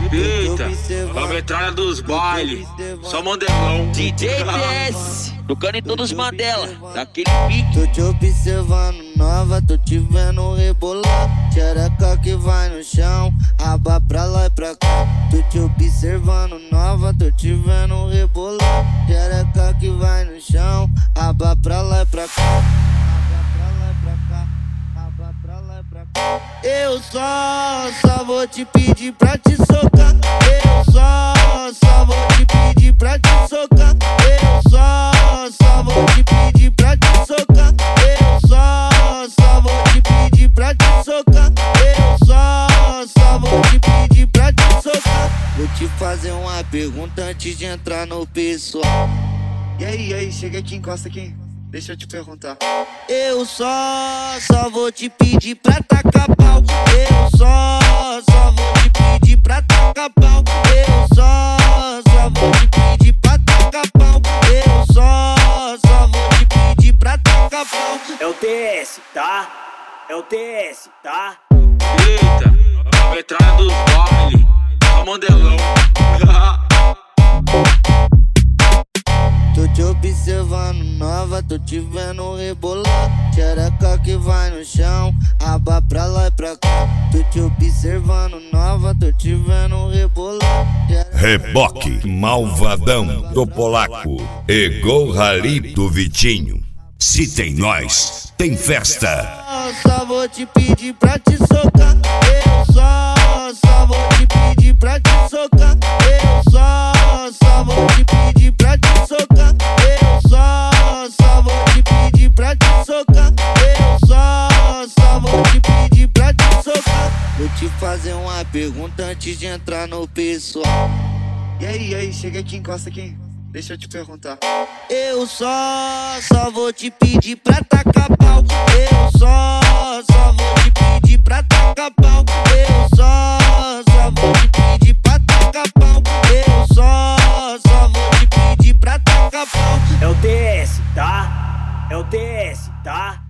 Eita, a metralha dos bailes, só Mandelão. DJ PS, tocando em todos os Mandela, daquele pique. Tô te observando nova, tô te vendo rebolar. Xereca que vai no chão, raba pra lá e pra cá. Tô te observando nova, tô te vendo rebolar. Xereca que vai no chão, raba pra lá e pra cá. Eu só vou te pedir pra te socar. Eu só vou te pedir pra te socar. Eu só vou te pedir pra te socar. Eu só vou te pedir pra te socar. Eu só vou te pedir pra te socar. Vou te fazer uma pergunta antes de entrar no pessoal. E aí, chega aqui, encosta aqui. Deixa eu te perguntar. Eu só vou te pedir pra tacar pau. Eu só vou te pedir pra tacar pau. Eu só vou te pedir pra tacar pau. Eu só vou te pedir pra tacar pau. É o TS, tá? É o TS, tá? Eita, a metralha dos bailes, só Mandelão. Tô te observando nova, tô te vendo rebolar. Xereca que vai no chão, raba pra lá e pra cá. Tô te observando nova, tô te vendo rebolar. Reboque Malvadão do Polaco e Gol Rally do Vitinho. Se tem nós, tem festa. Só vou te pedir pra te socar. Eu só vou te pedir pra te socar. Eu só vou te pedir pra te socar. Eu só vou te pedir pra te socar. Eu só vou te pedir pra te socar. Vou te fazer uma pergunta antes de entrar no pessoal. E aí, chega aqui, encosta aqui. Deixa eu te perguntar. Eu só vou te pedir pra tacar pau. Eu só vou te pedir pra tacar pau. Eu só vou te pedir pra tacar pau. Eu só vou te pedir pra tacar pau. É o TS, tá? É o TS, tá?